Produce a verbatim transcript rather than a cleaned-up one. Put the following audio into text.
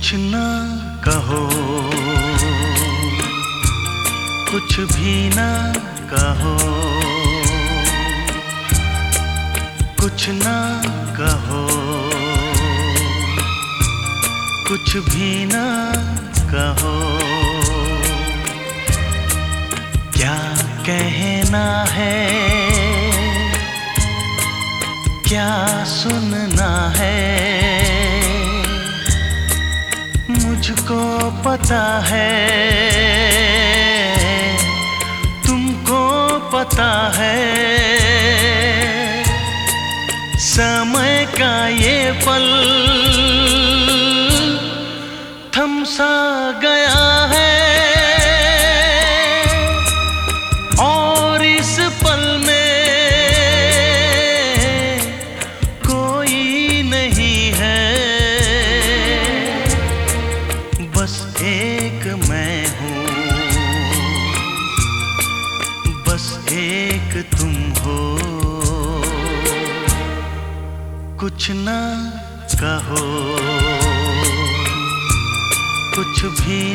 कुछ ना कहो, कुछ भी ना कहो, कुछ ना कहो, कुछ भी ना कहो। क्या कहना है, क्या सुनना है, मुझको पता है, तुमको पता है। समय का ये पल थम सा गया है, और इस पल में कोई नहीं है। बस एक मैं हूँ, बस एक तुम हो। कुछ ना कहो, कुछ भी